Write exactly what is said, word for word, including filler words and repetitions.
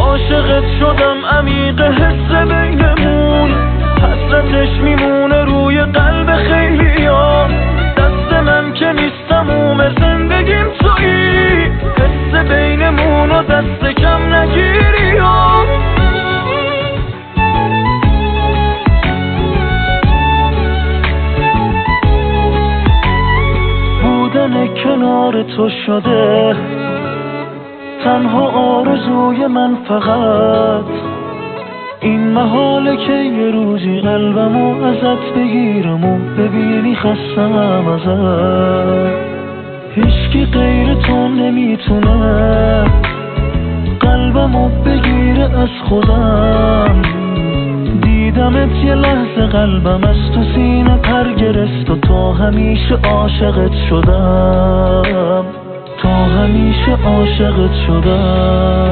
عاشقت شدم، عمیق حس بینمون حسرتش میمونه روی قلب خیلیا. دست من که نیستم عمر زندگیم تویی، حس بینمون و دست کم نگیری ها. بودن کنار تو شده تنها آرزوی من، فقط این محاله که یه روزی قلبمو ازت بگیرم و ببینی خستمم ازت. هیچکی غیر تو نمیتونه قلبمو بگیره از خودم. دیدمت یه لحظه قلبم از تو سینه پر گرفت و تا همیشه عاشقت شدم، تا همیشه عاشقت شدم.